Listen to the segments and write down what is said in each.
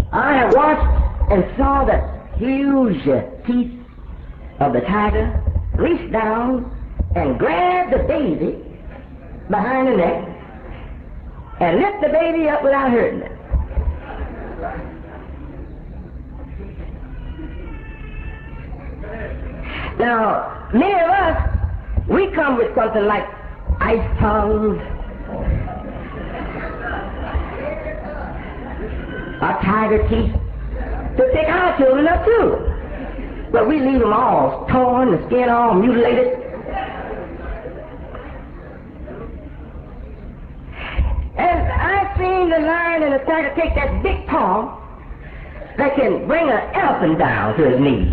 I watched and saw the huge teeth of the tiger reach down and grab the baby behind the neck and lift the baby up without hurting it. Now, many of us, we come with something like ice tongues, or tiger teeth, to pick our children up too. But we leave them all torn, the skin all mutilated. And I've seen the lion and the tiger take that big paw that can bring an elephant down to his knees.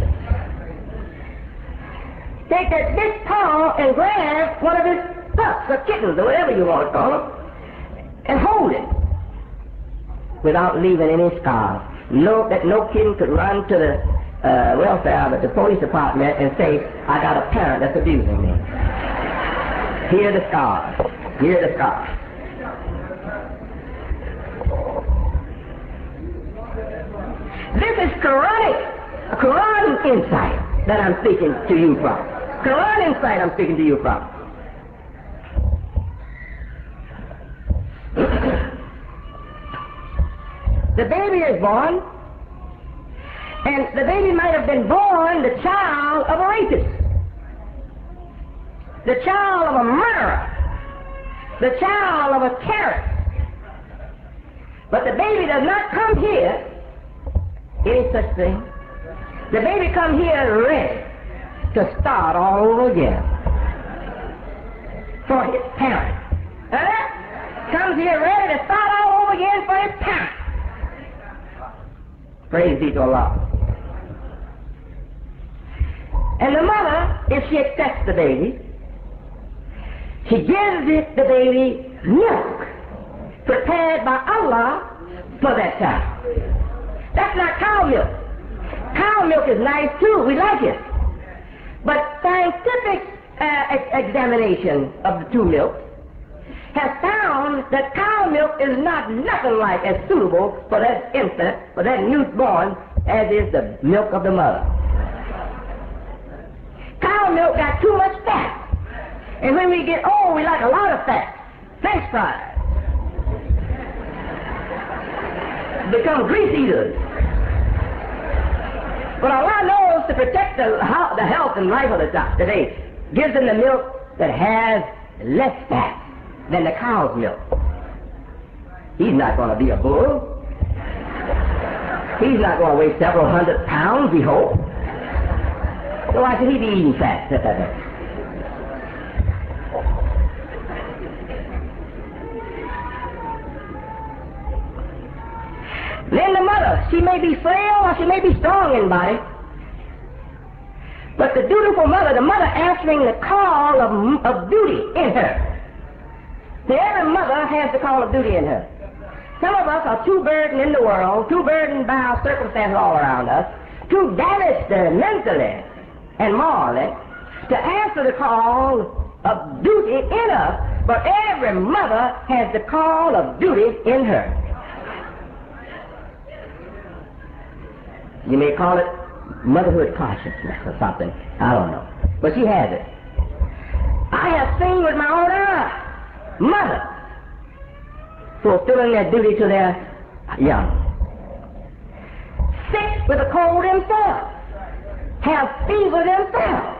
Take that big paw and grab one of his pups or kittens or whatever you want to call them and hold it without leaving any scars. That no kitten could run to the welfare of the police department and say, I got a parent that's abusing me. Here are the scars. Here are the scars. This is Quran insight that I'm speaking to you from. Quran insight I'm speaking to you from. The baby is born, and the baby might have been born the child of a rapist, the child of a murderer, the child of a terrorist. But the baby does not come here any such thing. The baby comes here ready to start all over again for his parents. Comes here ready to start all over again for his parents. Praise be to Allah. And the mother, if she accepts the baby, she gives the baby milk prepared by Allah for that child. That's not cow milk. Cow milk is nice too, we like it. But scientific examination of the two milks has found that cow milk is not nothing like as suitable for that infant, for that newborn, as is the milk of the mother. Cow milk got too much fat. And when we get old, we like a lot of fat. French fries. Become grease eaters. But Allah knows to protect the health and life of the child today, gives them the milk that has less fat than the cow's milk. He's not going to be a bull. He's not going to weigh several hundred pounds, we hope. So why should he be eating fat? Then the mother, she may be frail or she may be strong in body, but the dutiful mother, the mother answering the call of duty in her. See, every mother has the call of duty in her. Some of us are too burdened in the world, too burdened by our circumstances all around us, too damaged mentally and morally to answer the call of duty in us, but every mother has the call of duty in her. You may call it motherhood consciousness or something. I don't know. But she has it. I have seen with my own eyes mothers fulfilling their duty to their young. Sick with a cold themselves. Have fever themselves.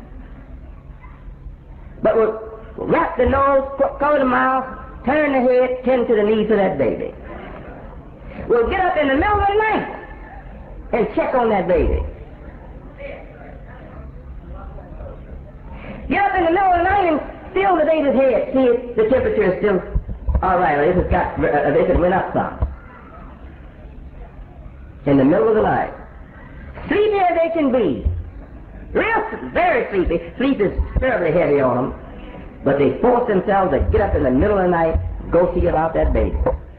But will wrap the nose, cover the mouth, turn the head, tend to the knees of that baby. We'll get up in the middle of the night and check on that baby. Get up in the middle of the night and feel the baby's head. See if the temperature is still all right, or if it went up some. In the middle of the night. Sleepy as they can be. Very sleepy. Sleep is terribly heavy on them. But they force themselves to get up in the middle of the night, go see about that baby.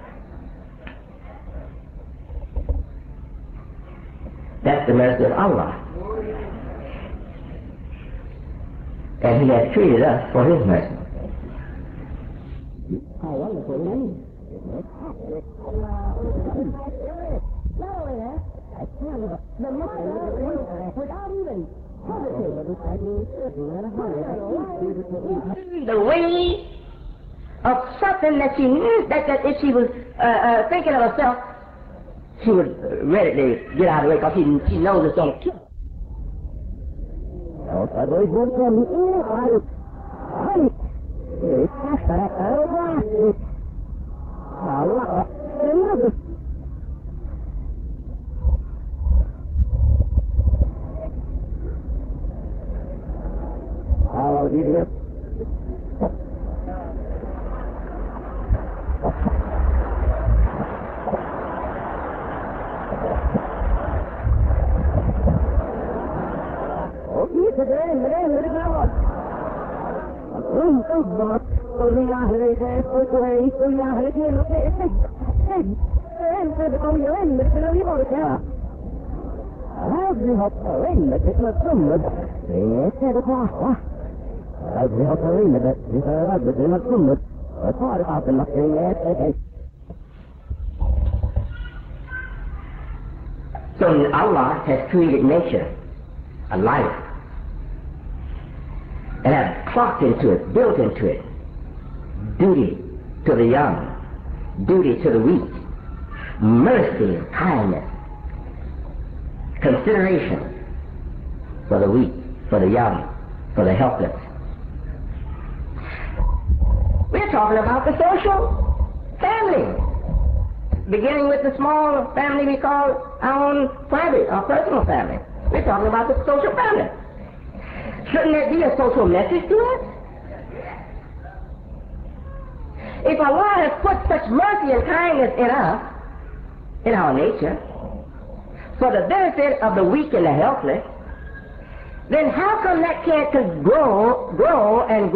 That's the mercy of Allah. And He has treated us for His mercy. How wonderful, isn't it? the mind without even hesitating. The way of something that she knew that if she was thinking of herself, she would readily get out of the way because she knows it's going to kill her. So Allah has created nature, a life, and has clocked into it, built into it, duty to the young, duty to the weak, mercy, kindness, consideration for the weak, for the young, for the helpless. We're talking about the social family, beginning with the small family we call our own private or personal family. We're talking about the social family. Shouldn't there be a social message to us? If Allah has put such mercy and kindness in us, in our nature, for the benefit of the weak and the helpless, then how come that can't grow and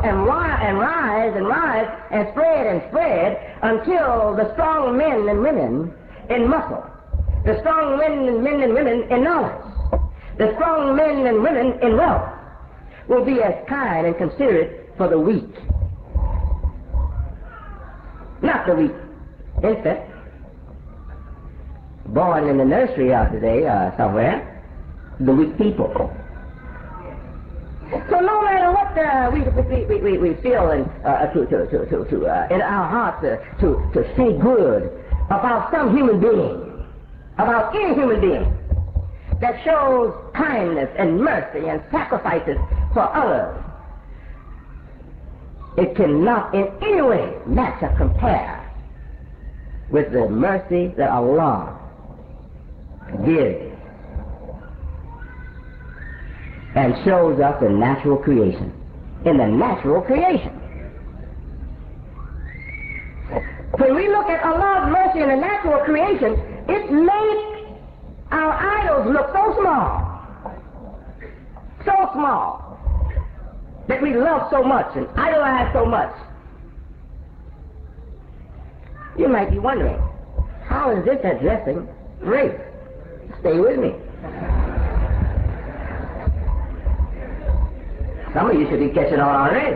rise and spread until the strong men and women in muscle, the strong men and women in knowledge, the strong men and women in wealth will be as kind and considerate for the weak. Not the weak infant born in the nursery out today somewhere, the weak people. So no matter what we feel in our hearts to say good about some human being, about any human being that shows kindness and mercy and sacrifices for others, it cannot in any way match or compare with the mercy that Allah gives and shows us in natural creation. In the natural creation. When we look at Allah's mercy in the natural creation, it makes our idols look so small, that we love so much and idolize so much. You might be wondering, how is this addressing race? Stay with me. Some of you should be catching on already.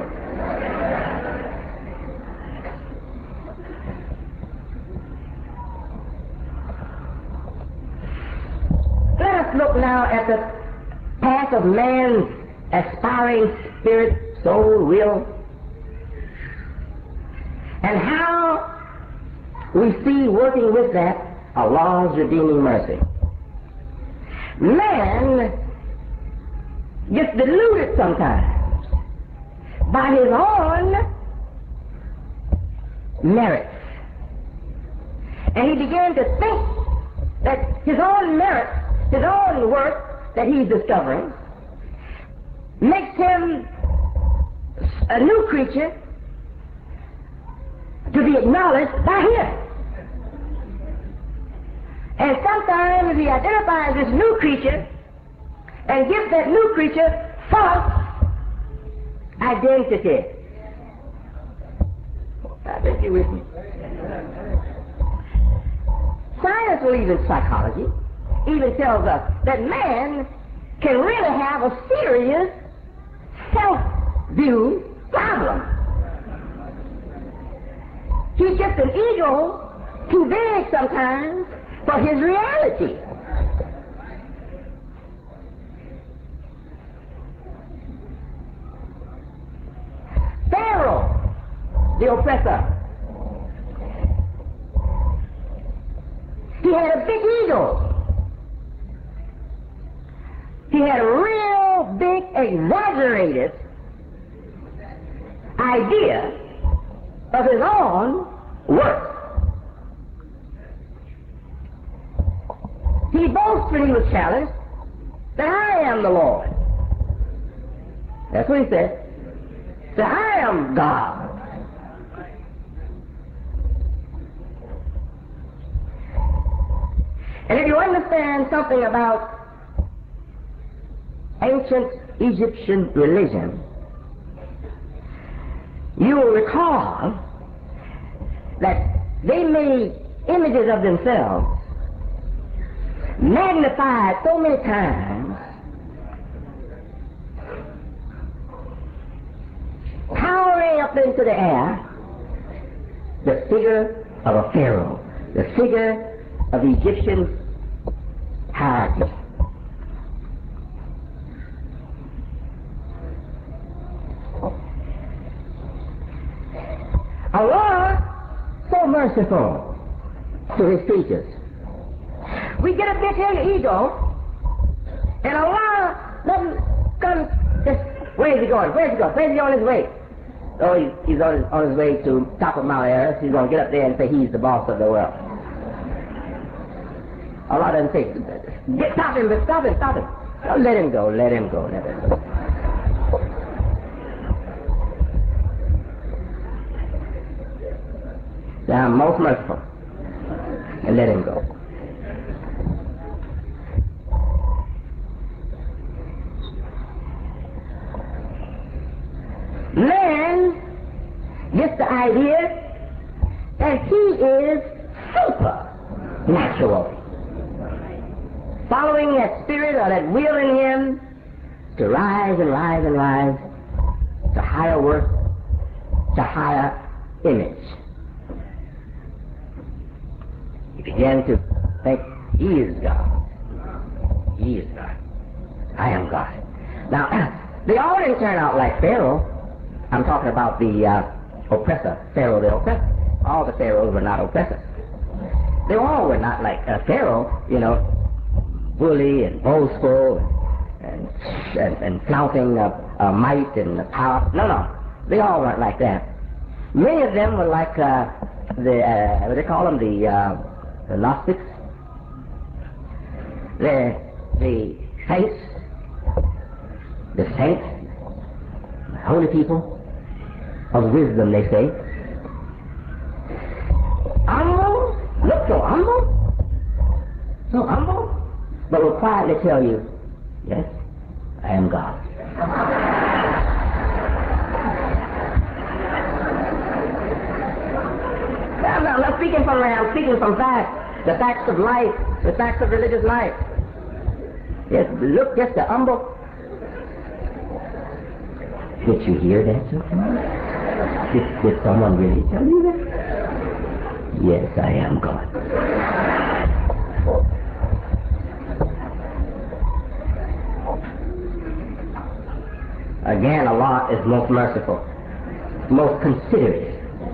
Let us look now at the path of man's aspiring spirit, soul, will, and how we see working with that Allah's redeeming mercy. Man gets deluded sometimes by his own merits. And he began to think that his own merit, his own work that he's discovering, makes him a new creature to be acknowledged by him. And sometimes he identifies this new creature and gives that new creature false identity. I think you're with me. Science, or even psychology, even tells us that man can really have a serious self-view problem. He's just an ego too big sometimes for his reality. the oppressor. He had a big ego. He had a real big, exaggerated idea of his own worth. He boasted when he was challenged that I am the Lord. That's what he said. That I am God. And if you understand something about ancient Egyptian religion, you will recall that they made images of themselves magnified so many times, towering up into the air, the figure of a pharaoh, the figure of the Egyptian hierarchy. Allah, so merciful to his creatures. We get a big head ego, and Allah doesn't come just, where's he going? Where's he going? Where's he on his way? Oh, he's on his way to top of Mount Everest. He's going to get up there and say he's the boss of the world. Allah doesn't say, stop him, stop him, stop him. No, let him go, let him go, let him go. I'm most merciful, and let him go. Man gets the idea that he is supernatural, following that spirit or that will in him to rise and rise and rise to higher worth, to higher image. He began to think, he is God. He is God. I am God. Now, they all didn't turn out like Pharaoh. I'm talking about the oppressor, Pharaoh the oppressor. All the pharaohs were not oppressors. They all were not like Pharaoh, you know, bully and boastful and flaunting might and power. No. They all weren't like that. Many of them were like what do they call them? The Gnostics, the saints, the holy people of wisdom, they say. Humble, look so humble, but will quietly tell you, yes, I am God. I'm speaking from facts, the facts of life, the facts of religious life. Yes, look, just the humble. Did you hear that, sir? Did someone really tell you that? Yes, I am God. Again, Allah is most merciful, most considerate.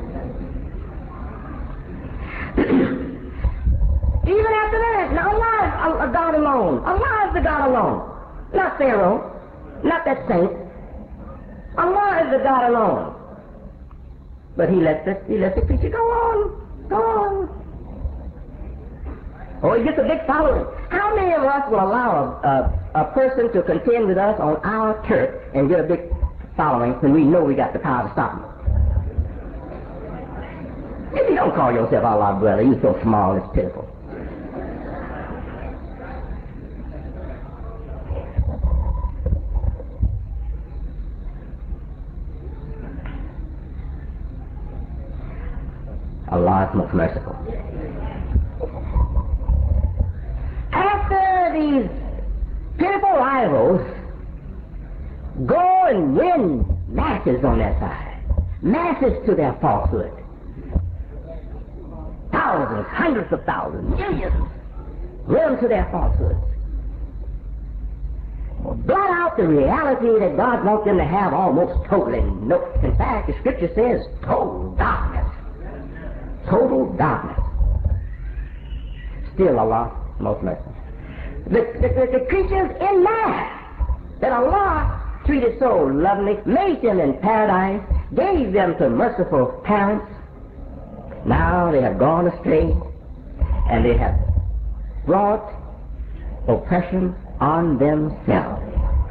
Even after that, now Allah is a God alone. Allah is the God alone. Not Pharaoh, not that saint. Allah is the God alone. But he lets the creature go on. Oh, he gets a big following. How many of us will allow a person to contend with us on our turf and get a big following when we know we got the power to stop him? If you don't call yourself Allah, brother, you're so small, it's pitiful. Allah is most merciful. After these pitiful rivals go and win masses on their side, masses to their falsehood, thousands, hundreds of thousands, millions run to their falsehoods. blot out the reality that God wants them to have almost totally. No, in fact, the Scripture says total darkness. Total darkness. Still Allah, most merciful. The creatures in man that Allah treated so lovely, made them in paradise, gave them to merciful parents. Now they have gone astray, and they have brought oppression on themselves.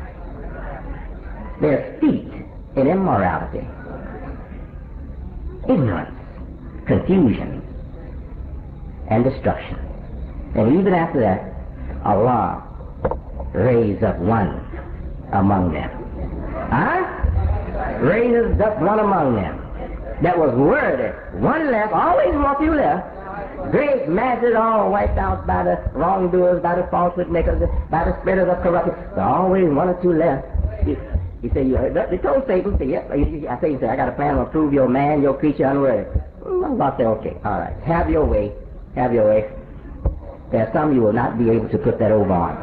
They're steeped in immorality, ignorance, confusion, and destruction. And even after that, Allah raised up one among them. Raises up one among them that was worthy. One left, always one few left. Great masses all wiped out by the wrongdoers, by the falsehood makers, by the spreaders of corruption. There are always one or two left. He said, they told Satan, say, yep. I say, I got a plan to prove your man, your creature unworthy. Allah said, okay, all right, have your way, have your way. There are some you will not be able to put that over on.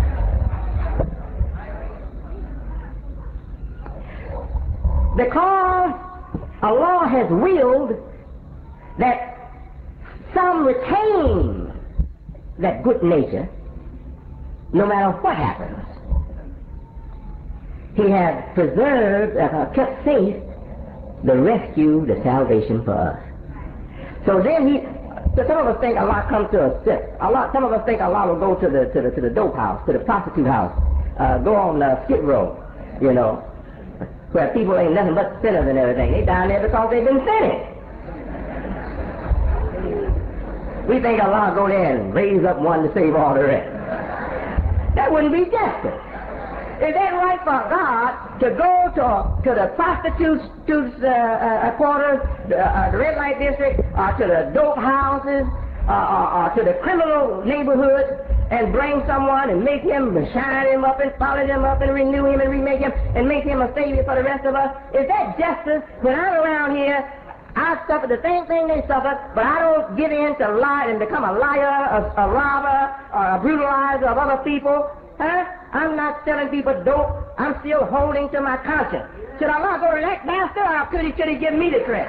Because Allah has willed that some retain that good nature no matter what happens. He has preserved, kept safe the rescue, the salvation for us. So then some of us think Allah comes to us sick. Some of us think Allah will go to the dope house, to the prostitute house, go on Skid Row, where people ain't nothing but sinners and everything. They down there because they've been sinning. We think Allah will go there and raise up one to save all the rest. That wouldn't be justice. Is that right for God to go to the prostitutes quarters, the red light district, to the dope houses, or to the criminal neighborhoods, and bring someone and make him, shine him up and polish him up and renew him and remake him and make him a savior for the rest of us? Is that justice? When I'm around here, I suffer the same thing they suffer, but I don't give in to lie and become a liar, a robber, or a brutalizer of other people. I'm not selling people dope. I'm still holding to my conscience. Should Allah go to that bastard, or should he give me the credit?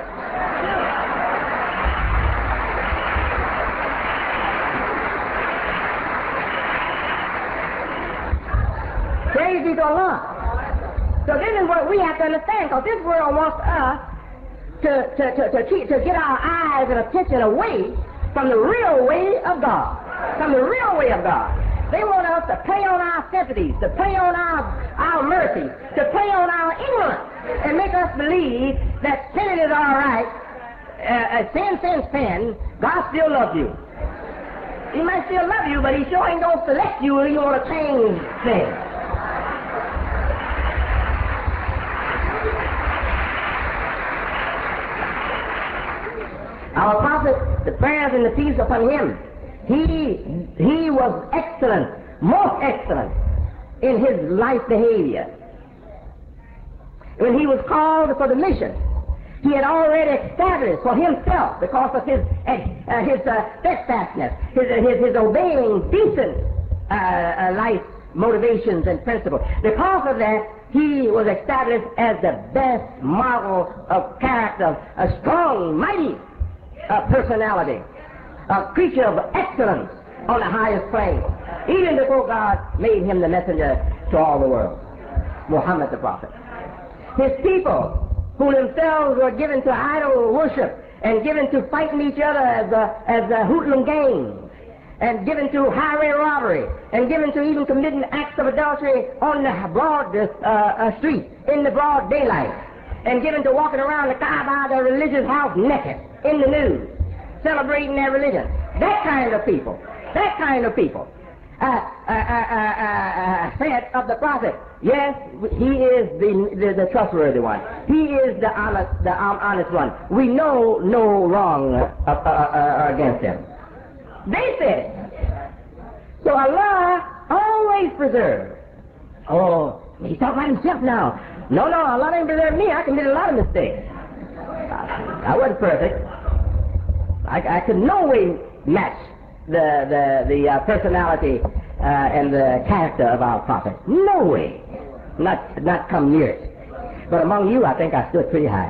Praise be to Allah. So this is what we have to understand, because this world wants us to get our eyes and attention away from the real way of God. From the real way of God. They want us to play on our sympathies, to play on our mercy, to play on our ignorance, and make us believe that sin is all right. Sin. God still loves you. He might still love you, but he sure ain't going to select you if you want to change sin. Our prophet, the prayers and the peace upon him, he was excellent, most excellent in his life behavior. When he was called for the mission, he had already established for himself, because of his steadfastness, his obeying decent life motivations and principles. Because of that, he was established as the best model of character, a strong, mighty personality, a creature of excellence on the highest plane, even before God made him the messenger to all the world, Muhammad the Prophet. His people, who themselves were given to idol worship and given to fighting each other as hoodlum gangs, and given to highway robbery, and given to even committing acts of adultery on the broad street in the broad daylight, and given to walking around the Kaaba, their religious house, naked in the nude, celebrating their religion. That kind of people said of the prophet, yes, he is the trustworthy one. He is the honest one. We know no wrong against him. They said it. So Allah always preserves. Oh, he's talking about himself now. No, Allah didn't preserve me. I committed a lot of mistakes. I wasn't perfect. I could no way match the personality and the character of our prophet. No way. Not come near it. But among you, I think I stood pretty high.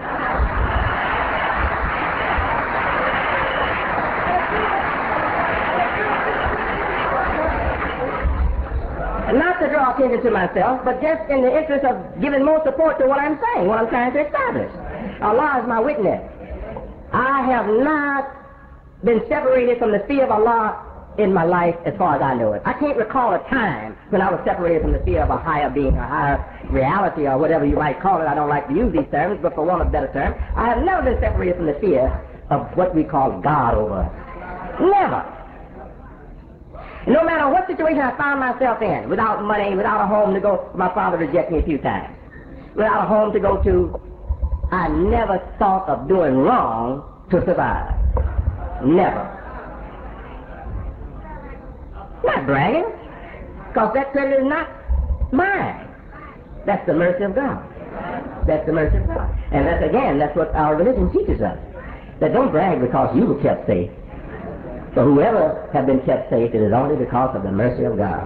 Not to draw attention to myself, but just in the interest of giving more support to what I'm saying, what I'm trying to establish. Allah is my witness. I have not been separated from the fear of Allah in my life as far as I know it. I can't recall a time when I was separated from the fear of a higher being, a higher reality, or whatever you might call it. I don't like to use these terms, but for want of a better term, I have never been separated from the fear of what we call God over us. Never. No matter what situation I found myself in, without money, without a home to go, my father rejected me a few times. Without a home to go to, I never thought of doing wrong to survive. Never. Not bragging, because that credit is not mine. That's the mercy of God. That's the mercy of God. And that's what our religion teaches us. That don't brag because you were kept safe. So whoever have been kept safe, it is only because of the mercy of God.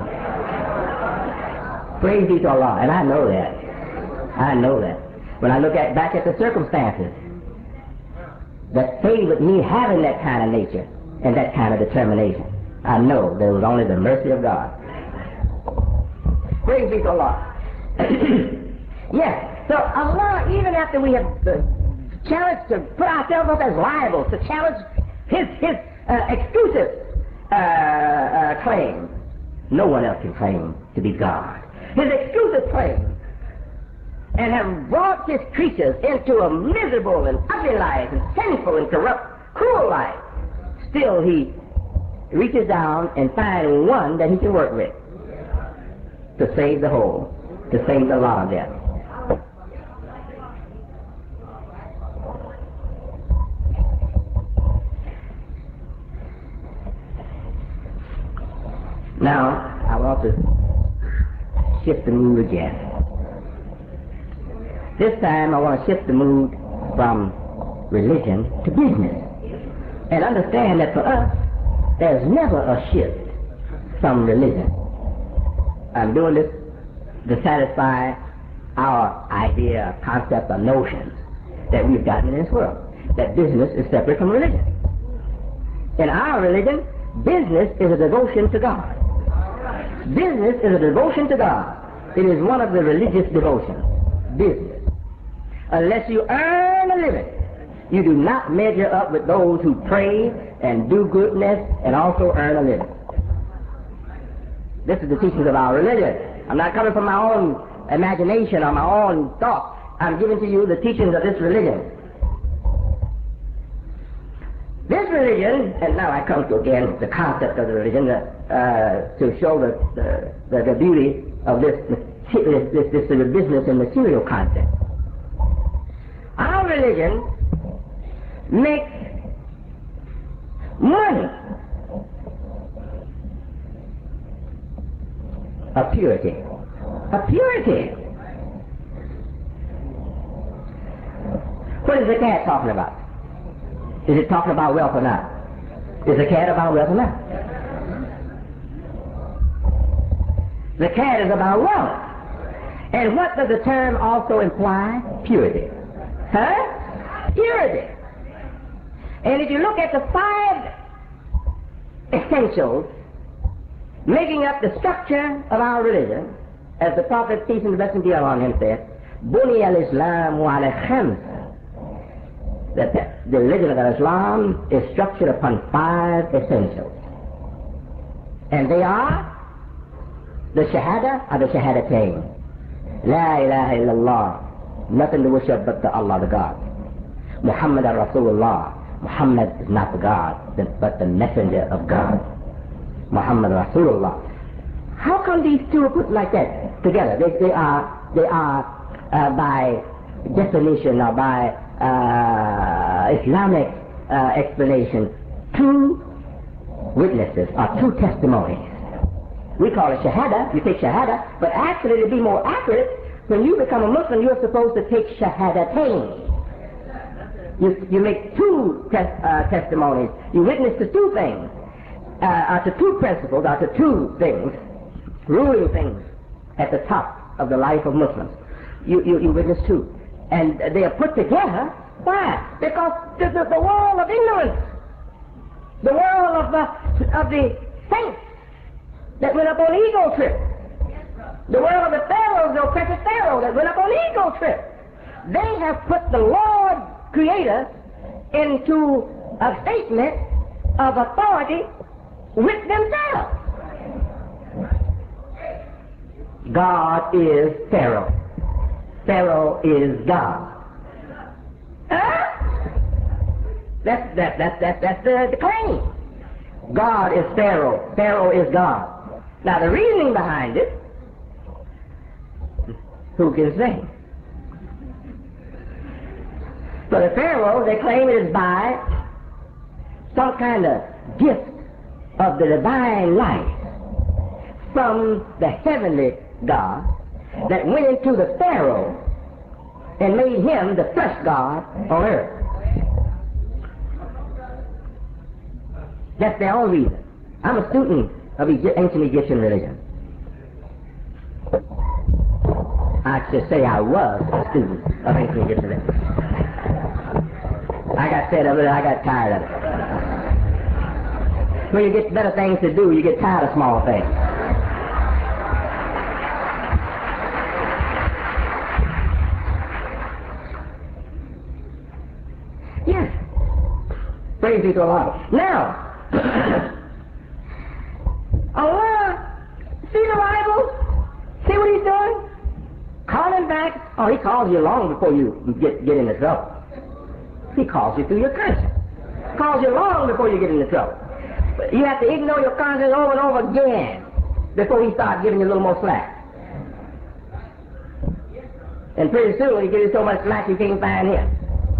Praise be to Allah. And I know that. I know that. When I look back at the circumstances that favored me having that kind of nature and that kind of determination, I know there was only the mercy of God. Praise be to Allah. Yes. So Allah, even after we have challenged to put ourselves up as liable, to challenge his exclusive claim. No one else can claim to be God. His exclusive claim, and have brought his creatures into a miserable and ugly life, and sinful and corrupt, cruel life. Still, he reaches down and finds one that he can work with to save the whole, to save the lot of them. Now, I want to shift the mood again. This time, I want to shift the mood from religion to business. And understand that for us, there's never a shift from religion. I'm doing this to satisfy our idea, concept, or notions that we've gotten in this world. That business is separate from religion. In our religion, business is a devotion to God. Business is a devotion to God. It is one of the religious devotions. Business. Unless you earn a living, you do not measure up with those who pray and do goodness and also earn a living. This is the teachings of our religion. I'm not coming from my own imagination or my own thought. I'm giving to you the teachings of this religion. This religion, and now I come to again the concept of the religion to show the beauty of this business and material concept. Our religion makes money a purity. A purity. What is the cat talking about? Is it talking about wealth or not? Is the cat about wealth or not? The cat is about wealth. And what does the term also imply? Purity. Huh? Purity. And if you look at the 5 essentials making up the structure of our religion, as the Prophet, peace and blessings be upon him, said, Buni al-Islam wa ala khams. That the religion of Islam is structured upon 5 essentials. And they are the Shahada or the Shahadatayn. La ilaha illallah. Nothing to worship but the Allah, the God. Muhammad Rasulullah. Muhammad is not the God, but the messenger of God. Muhammad Rasulullah. How come these two are put like that together? They are by definition or by Islamic explanation, 2 witnesses or 2 testimonies. We call it Shahada. You take Shahada, but actually to be more accurate, when you become a Muslim, you're supposed to take Shahadatayn. You make 2 testimonies. You witness to 2 things. are to two principles, are to two things, ruling things at the top of the life of Muslims. You witness two. And they are put together. Why? Because the world of ignorance, the world of the saints that went up on ego trip, the world of the pharaohs, the oppressive pharaoh that went up on ego trip, they have put the Lord Creator into a statement of authority with themselves. God is Pharaoh. Pharaoh is God. That's the claim. God is Pharaoh. Pharaoh is God. Now the reasoning behind it, who can say? For the Pharaoh, they claim it is by some kind of gift of the divine life from the heavenly God that went into the Pharaoh and made him the first God on earth. That's their own reason. I'm a student of ancient Egyptian religion. I should say I was a student of ancient Egyptian religion. I got fed of it, I got tired of it. When you get better things to do, you get tired of small things. Yes. Praise be to Allah. Now, Allah, see the Bible? See what he's doing? Calling back. Oh, he calls you long before you get into trouble. He calls you through your conscience. Calls you long before you get into trouble. But you have to ignore your conscience over and over again before he starts giving you a little more slack. And pretty soon he gives you so much slack you can't find him.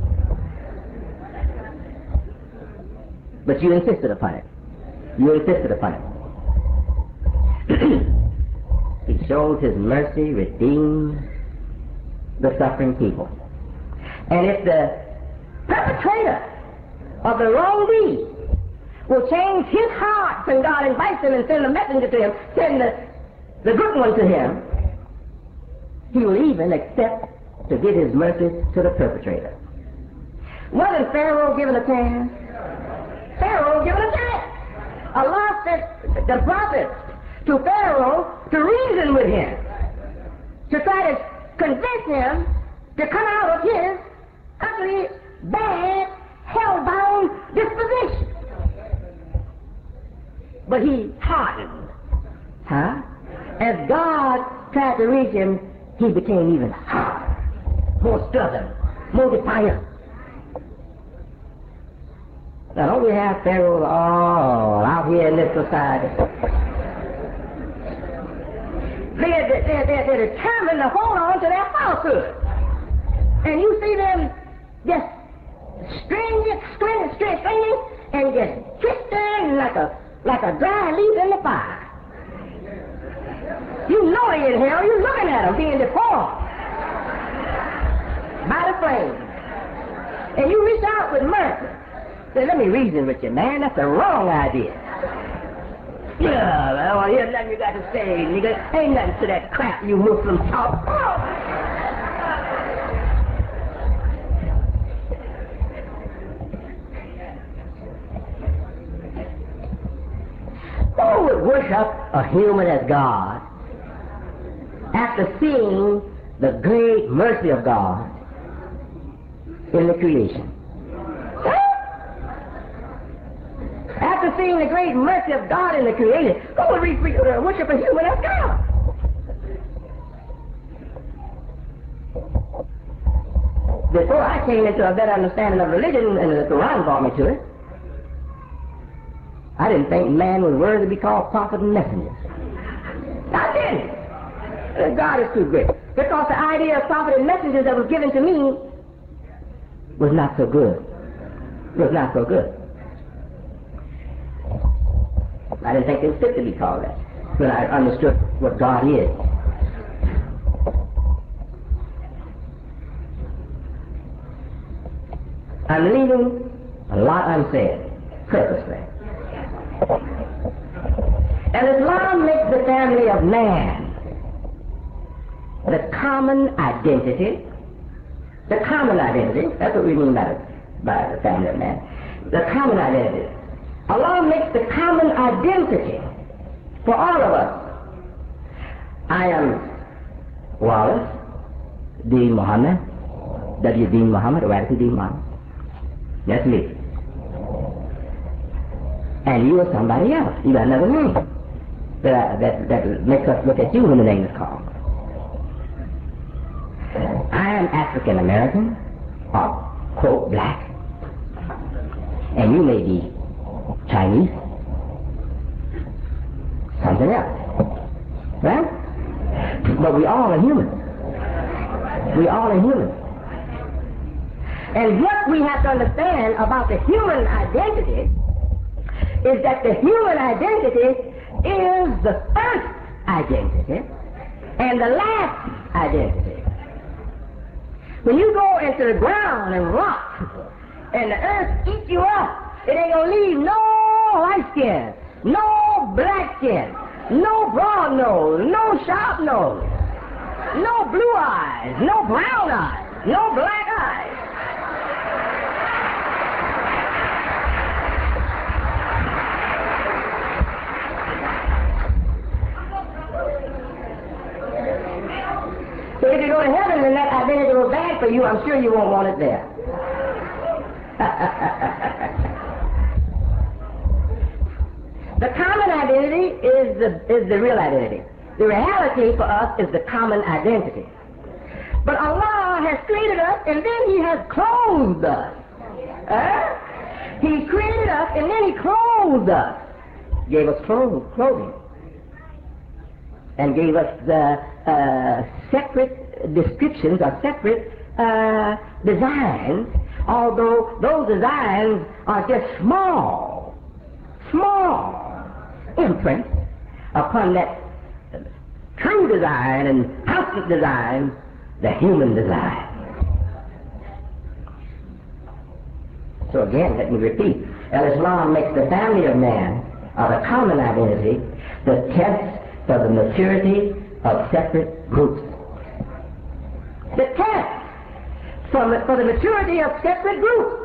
But you insisted upon it. You insisted upon it. He shows his mercy, redeems the suffering people. And if the perpetrator of the wrong deed will change his heart when God invites him and send a messenger to him, send the good one to him, he will even accept to give his mercy to the perpetrator. Wasn't Pharaoh given a chance? Pharaoh given a chance. Allah sent the prophets to Pharaoh to reason with him, to try to convince him to come out of his utterly bad, hell-bound disposition. But he hardened. As God tried to reach him, he became even harder, more stubborn, more defiant. Now don't we have pharaohs all out here in this society? They're determined to hold on to their falsehood. And you see them just stringing and just twisting like a dry leaf in the fire. You know they're in hell. You're looking at them being deformed by the flames. And you reach out with mercy. Say, let me reason with you, man. That's the wrong idea. Yeah, well, here's nothing you got to say, nigga. Ain't nothing to that crap you Muslims talk. Who would worship a human as God after seeing the great mercy of God in the creation? After seeing the great mercy of God in the creation, who would worship a human as God? Before I came into a better understanding of religion, and the Quran brought me to it, I didn't think man was worthy to be called prophet and messenger. I didn't. God is too great. Because the idea of prophet and messenger that was given to me was not so good. Was not so good. I didn't think it was fit to be called that when I understood what God is. I'm leaving a lot unsaid, purposely. And Islam makes the family of man the common identity. The common identity, that's what we mean by the family of man. The common identity. Allah makes the common identity for all of us. I am Wallace Dean Muhammad, W. Dean Muhammad, or Radical Dean Muhammad. That's me. And you are somebody else. You got another name that makes us look at you when the name is called. I am African American, or quote black, and you may be Chinese, something else, right? But we all are human. We all are human. And what we have to understand about the human identity is that the human identity is the first identity and the last identity. When you go into the ground and rock and the earth eats you up, it ain't gonna leave no white skin, no black skin, no broad nose, no sharp nose, no blue eyes, no brown eyes, no black eyes. So if you go to heaven and that identity was bad for you, I'm sure you won't want it there. The common identity is the real identity. The reality for us is the common identity. But Allah has created us and then He has clothed us. He created us and then He clothed us. Gave us clothing. And gave us the separate descriptions or separate designs, although those designs are just small imprint upon that true design and constant design, the human design. So again, let me repeat. Islam makes the family of man, or the common identity, the test for the maturity of separate groups. The test for the maturity of separate groups.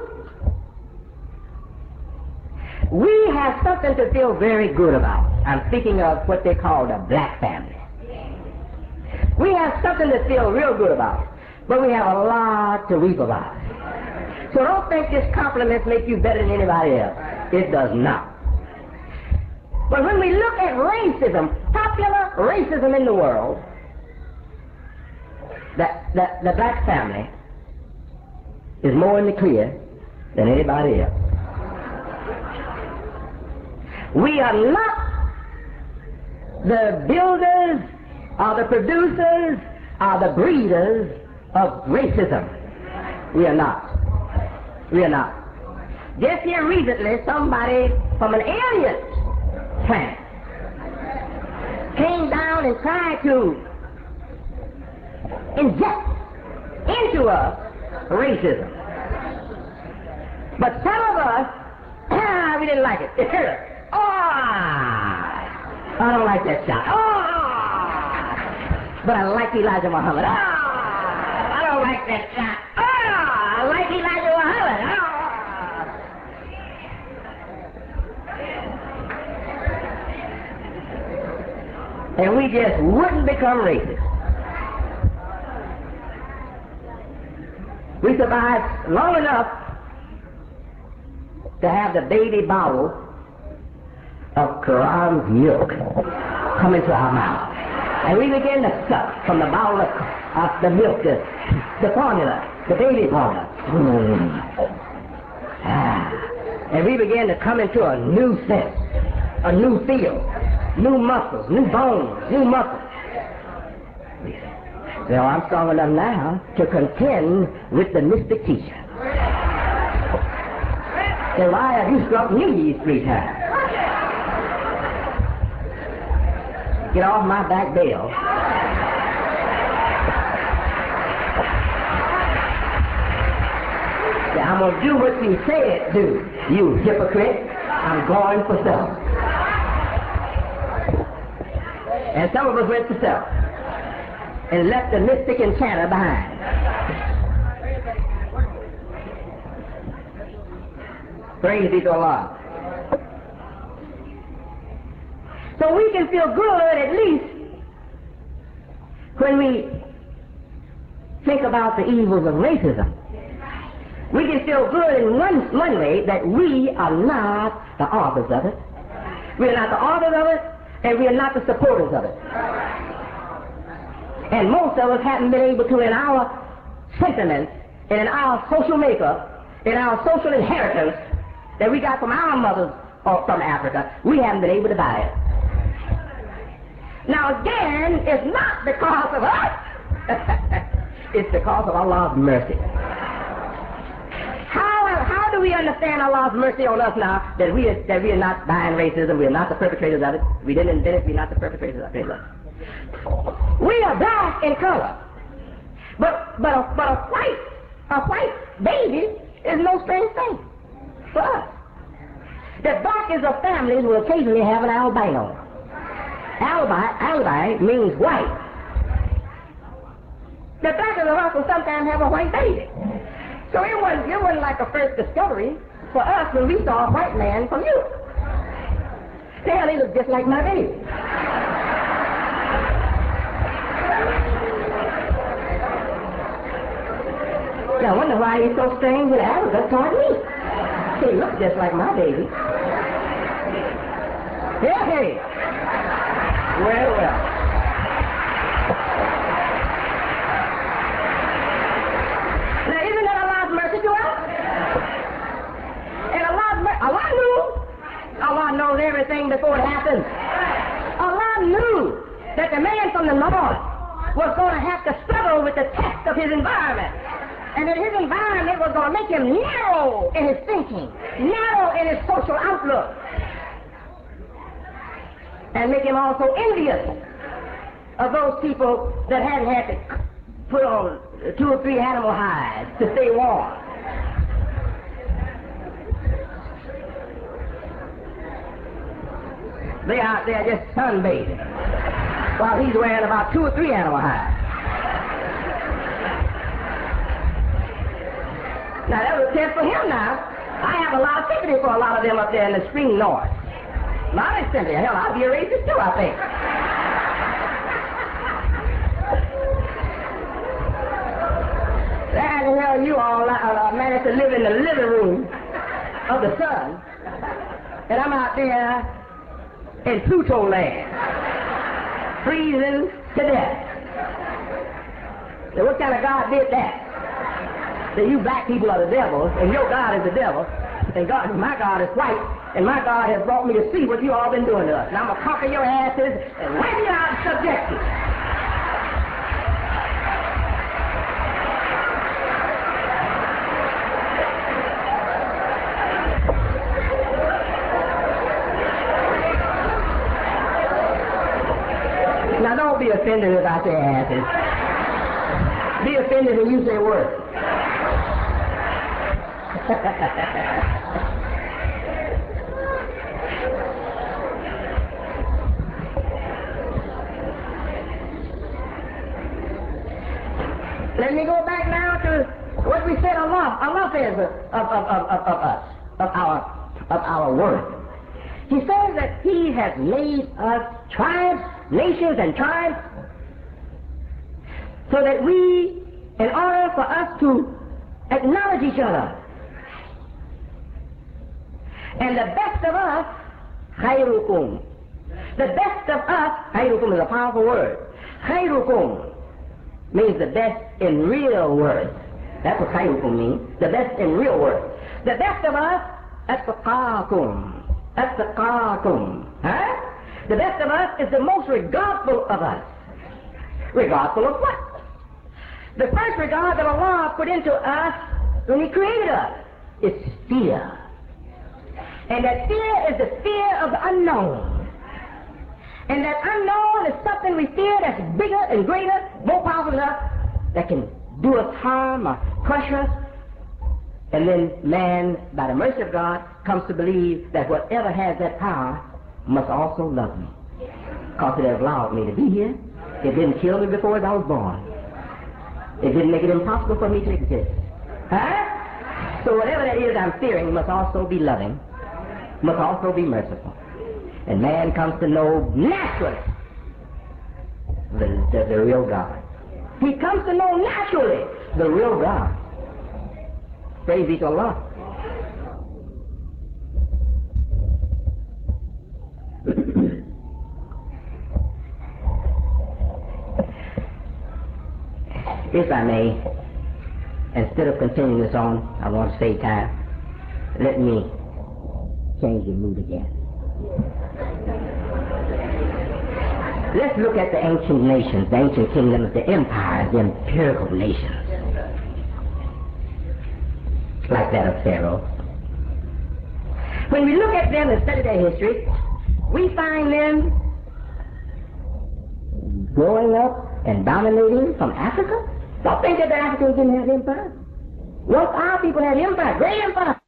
We have something to feel very good about. I'm speaking of what they call the black family. We have something to feel real good about, but we have a lot to weep about. So don't think this compliments make you better than anybody else. It does not. But when we look at racism, popular racism in the world, the black family is more in the clear than anybody else. We are not the builders or the producers or the breeders of racism. We are not. We are not. Just here recently, somebody from an alien planet came down and tried to inject into us racism. But some of us, we didn't like it. It hurt us. I don't like that shot. But I like Elijah Muhammad. I don't like that shot. I like Elijah Muhammad. And we just wouldn't become racist. We survived long enough to have the baby bottle of Quran's milk come into our mouth. And we began to suck from the bottle of the milk, the formula, the baby formula. And we began to come into a new sense, a new feel, new muscles, new bones, new muscles. So I'm strong enough now to contend with the mystic teacher. So why have you struck me these 3 times? Get off my back, Bill. Yeah, I'm going to do what you said do, you hypocrite. I'm going for self. And some of us went to self and left the mystic enchanter behind. Praise be to Allah. So we can feel good at least when we think about the evils of racism. We can feel good in one way that we are not the authors of it. We are not the authors of it, and we are not the supporters of it. And most of us haven't been able to, in our sentiments, and in our social makeup, in our social inheritance that we got from our mothers or from Africa, we haven't been able to buy it. Now again, it's not because of us. It's because of Allah's mercy. How do we understand Allah's mercy on us now that we are not buying racism, we are not the perpetrators of it, we didn't invent it, we are not the perpetrators of it. We are black in color. But a white baby is no strange thing for us. The blackest of families will occasionally have an albino. Albino means white. The blackest of us will sometimes have a white baby. So it wasn't like a first discovery for us when we saw a white man from Europe. Hell, he looked just like my baby. I wonder why he's so strange with Africa toward me. He looks just like my baby. Hey. Well. Now, isn't that Allah's mercy to us? And Allah knew. Allah knows everything before it happens. Allah knew that the man from the north was going to have to struggle with the test of his environment. And that his environment was going to make him narrow in his thinking, narrow in his social outlook, and make him also envious of those people that hadn't had to put on 2 or 3 animal hides to stay warm. They out there just sunbathing while he's wearing about 2 or 3 animal hides. Now, that was a test for him now. I have a lot of sympathy for a lot of them up there in the extreme north. A lot of sympathy. Hell, I'll be a racist too, I think. That the hell you all managed to live in the living room of the sun. And I'm out there in Pluto land, freezing to death. Now, what kind of God did that? That you black people are the devil, and your God is the devil, and my God is white, and my God has brought me to see what you all been doing to us. Now I'm going to conquer your asses and wipe you out and subject you. Now don't be offended if I say asses. Be offended when you say words. Let me go back now to what we said Allah says of us, of our worth. He says that He has made us tribes, nations and tribes, so that we, in order for us to acknowledge each other, and the best of us, khayrukum. The best of us, khayrukum is a powerful word. Khayrukum means the best in real words. That's what khayrukum means. The best in real words. The best of us, atqakum. Atqakum. Huh? The best of us is the most regardful of us. Regardful of what? The first regard that Allah put into us when He created us is fear. And that fear is the fear of the unknown. And that unknown is something we fear that's bigger and greater, more powerful than us, that can do us harm or crush us. And then man, by the mercy of God, comes to believe that whatever has that power must also love me. because it has allowed me to be here. It didn't kill me before I was born. It didn't make it impossible for me to exist. Huh? So whatever that is I'm fearing must also be loving, must also be merciful. And man comes to know naturally the real God. He comes to know naturally the real God. Praise be to Allah. If I may, instead of continuing this on, I want to save time. Let me change the mood again. Let's look at the ancient nations, the ancient kingdoms, the empires, the empirical nations, like that of Pharaoh. When we look at them and study their history, we find them growing up and dominating from Africa. Don't think that the Africans didn't have empire. Once our people had empire, great empire.